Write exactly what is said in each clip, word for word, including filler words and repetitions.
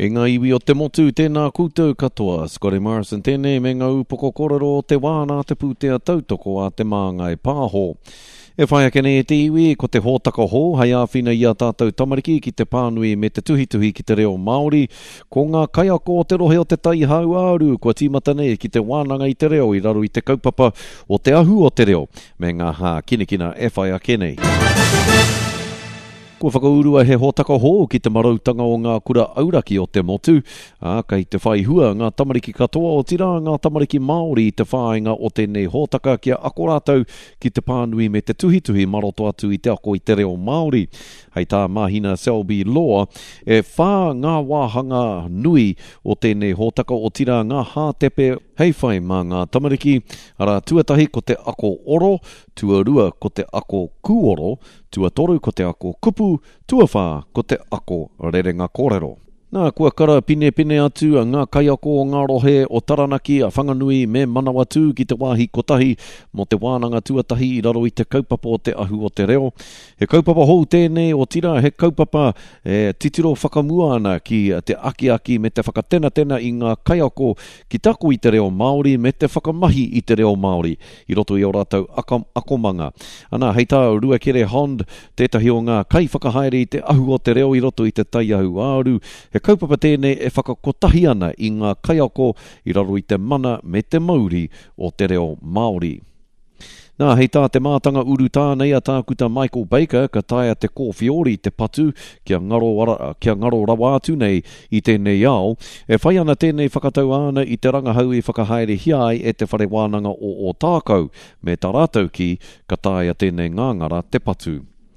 E ngā iwi o te motu, tēnā koutou katoa. Scotty Morrison tēnei me ngā upoko korero o te wāna te pūtea tautoko a te māngai pāho. E whai ake nei e te iwi, ko te hōtaka hō, hai āwhina i a tātou tamariki ki te pānui me te tuhituhi ki te reo Māori. Ko ngā kaiako o te rohe o te tai hau āru, kua tīmata nei ki te wānanga i te reo i raro i te kaupapa o te ahu o te reo, me ngā hā kinekina e whai ake nei. Kua whakaurua he hōtaka hō ki te marautanga o ngā kura auraki o te motu. A, kei te whai hua ngā tamariki katoa o tira ngā tamariki Māori i te whāinga o tēnei hōtaka kia ako rātou ki te pānui me te tuhituhi maroto atu i te ako i te reo Māori. Hei tā mahina Selby Law, e whā ngā wāhanga nui o tēnei hōtaka o tira ngā hātepe hei whai mā ngā tamariki, ara tuatahi ko te ako oro, tuarua ko te ako kuoro, tuatoru ko te ako kupu, tuawhā ko te ako rerenga kōrero. Nā, kua kara pine pine atu a ngā kaiako o ngā rohe o Taranaki a whanganui me Manawatu ki te wāhi kotahi mo te wānanga tuatahi i raro i te kaupapa o te ahu o te reo. He kaupapa hou tēnei o tira, he kaupapa e, titiro whakamua ana ki te aki aki me te whakatena tena i ngā kaiako ki taku i te reo Māori me te whakamahi i te reo Māori i roto i o rātou akam, akomanga. Ana, hei tā Ruakere Hond, tētahi o ngā kai whakahaere i te ahu o te reo i roto i te tai ahu āru. He kaupapa tēnei e whakakotahi ana i ngā kaiako i raro i te mana me te mauri o te reo Māori. Nā, hei tā te mātanga uru tānei a tākuta Michael Baker ka taia te kōwhiori te patu kia ngaro, kia ngaro rawa atu nei i tēnei ao. E whai ana tēnei whakatau ana i te rangahau i whakahaere hiai e te whare wānanga o o tākau me tā rātou ki ka taia tēnei ngāngara te patu.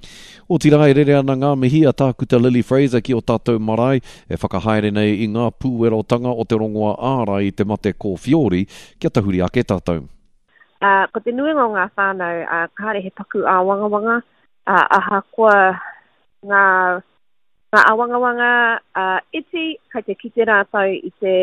O tira e rere ana ngā mihi a tākuta Lily Fraser ki o tātou marae e whakahaere nei i ngā pūerotanga o te rongoa āra i te mate kōwhiori kia tahuri ake tātou. Uh, ko te nuinga o ngā whānau, uh, kāre he paku a wangawanga, uh, aha koa ngā, ngā awangawanga uh, iti, kai te kite rātau i te,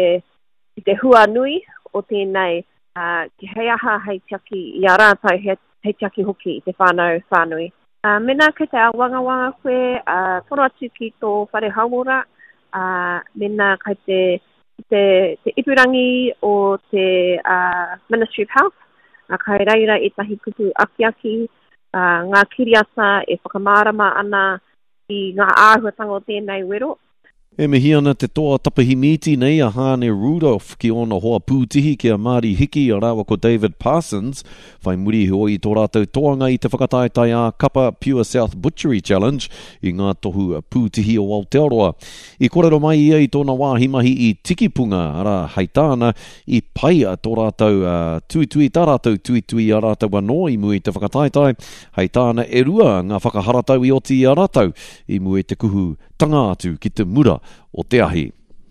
i te hua nui o tēnei, uh, ki hei aha hei tiaki i a rātau hei, hei tiaki hoki i te whānau whānui. Uh, mena kei te awangawanga koe, uh, tono atu ki tō whare haumora, uh, mena kei te, te, te ipurangi o te uh, Ministry of Health, a kai reira e tahi kupu akiaki, uh, ngā kiriata e whakamārama ana i ngā āhuatanga o tēnei wero. E mihi ana te toa tapahi miti nei a Hane Rudolph ki ona hoa pūtihi ki a Māori hiki a rawa ko David Parsons, whai muri hoi i tō rātou toanga i te whakataetai a Kapa Pure South Butchery Challenge i ngā tohu pūtihi o Aotearoa. I korero mai ia i tōna wāhimahi i Tikipunga, ara hei tāna i pai a tō rātou uh, tui tui, tā rātou tui tui a rātou anō i mui te whakataetai, hei tāna e rua ngā whakaharatau i oti a rātou i mui te kuhu tanga atu ki te mura o te ahi.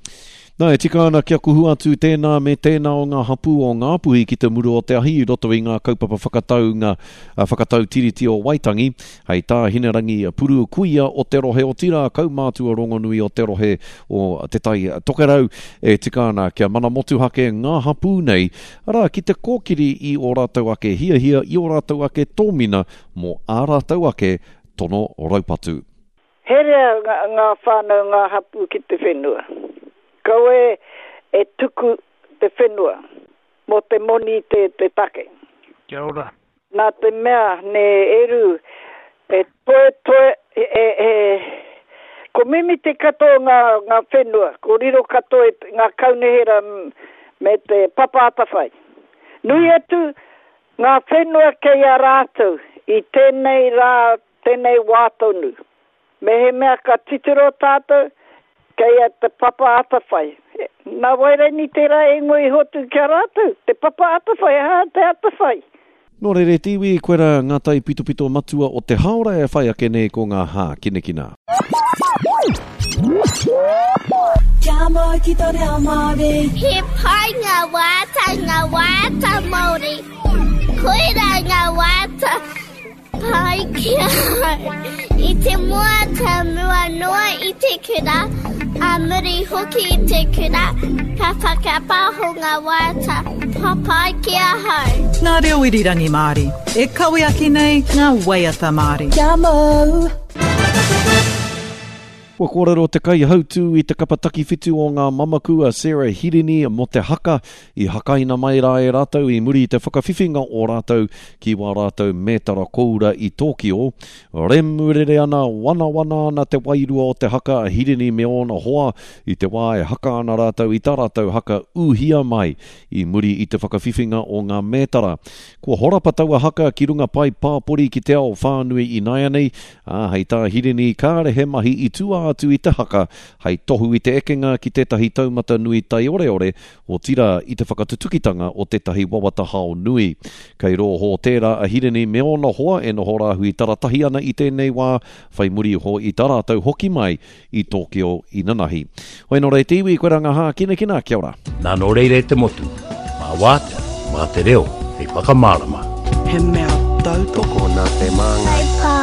Nā, e tika ana kia kuhu atu tēnā me tēnā o ngā hapu o ngā puhi ki te muru o te ahi i roto i ngā kaupapa whakatau, ngā uh, whakatau tiriti o Waitangi, hei tā hinerangi puru kuia o te rohe o tira, kaumātua rongonui o te rohe o te tai tokerau, e tika ana kia mana motu hake ngā hapu nei, ara ki te kōkiri i o rātou ake hia hia, i o rātou ake tōmina, mo ā rātou ake tono raupatu. Herea ngā, ngā whānau ngā hapu ki te whenua. Kau e, e tuku te whenua, mo te moni te, te take. Kia ora. Nā te mea ne eru, e toe toe, e, e, e, ko mimi te katoa ngā, ngā whenua, ko riro katoa ngā kaunehera me te papa atawhai. Nui atu, ngā whenua kei a rātou, i tēnei rā, tēnei wātonu. Me he mea ka titiro tātou, kei a te papa atawhai. Nā wairei ni te rā e ngoi hotu kia rātou, te papa atawhai, ha, te atawhai. Nō re re tiwi, koera ngātai pito pito matua o te haora e whai ake nei ko ngā hā kinekina. Kia mau ki tō reo Māori. He pai ngā wāta, ngā wāta Māori. Koera ngā wāta pai kia I te mua ta mua noa I te kura, a muri hoki I te kura, ka whakapaho ngā wāta, papai kia hau. Ngā reo irirangi Māori, e kawe aki nei ngā waiata Māori. Kia mau! Kua kōrero te kai hautu i te kapataki whitu o ngā mamakua Sarah Hirini mo te haka i hakaina mai rā e rātou i muri te whakawhiwhinga o rātou ki wā rātou mētara koura i Tōkio. Remurere ana wana wana ana te wairua o te haka a Hirini me ona hoa i te wā e haka ana rātou i tā rātou haka uhia mai i muri i te whakawhiwhinga o ngā mētara. Kua horapa taua haka ki runga pai pāpori ki te ao whānui i Naianei, a hei tā Hirini kāre he mahi i tua atu i te haka, hei tohu i te ekenga ki tētahi taumata nui tai ore ore, o tira i te whakatutukitanga o tētahi wawata hao nui. Kei ro ho tērā a Hirini me ona hoa e noho rāhui taratahi ana i tēnei wā, whai muri ho i tarātau hoki mai i Tōkio i Nanahi. Hoi no rei te iwi, koe ranga hā, kina kina, kia ora. Nā no reire te motu, mā wātea, mā te reo, hei whakamārama. He mea tautoko nā te manga.